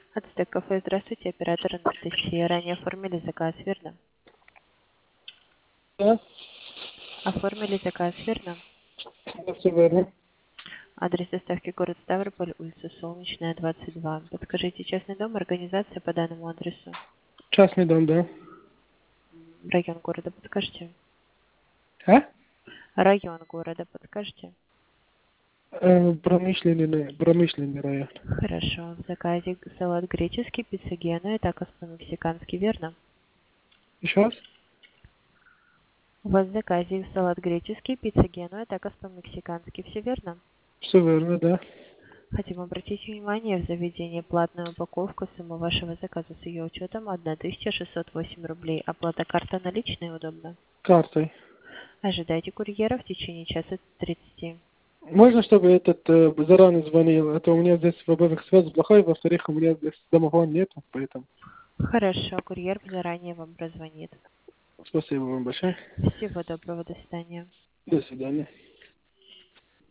Ацтек кафе, здравствуйте, оператор Анастасия. Ранее оформили заказ, верно? Да, Оформили заказ, верно? да, все верно. Адрес доставки город Ставрополь, улица Солнечная, 22. Подскажите, частный дом, организация по данному адресу? Частный дом, да. Район города подскажите? А? Район города подскажите? Промышленный район. Хорошо. В заказе салат греческий, пицца Гена и такос по-мексикански, верно? Еще раз? У вас в заказе салат греческий, пицца Гена и такос по-мексикански, все верно? Все верно, да. Хотим обратить внимание в заведении платную упаковку. Сумма вашего заказа с ее учетом 1608 рублей. Оплата карта наличная удобно. Картой. Ожидайте курьера в течение часа 30. Можно, чтобы этот заранее звонил? А то у меня здесь, во-первых, связь плохая, во-вторых, у меня здесь домофона нету, поэтому Хорошо, курьер заранее вам прозвонит. спасибо вам большое. Всего доброго, до свидания. До свидания.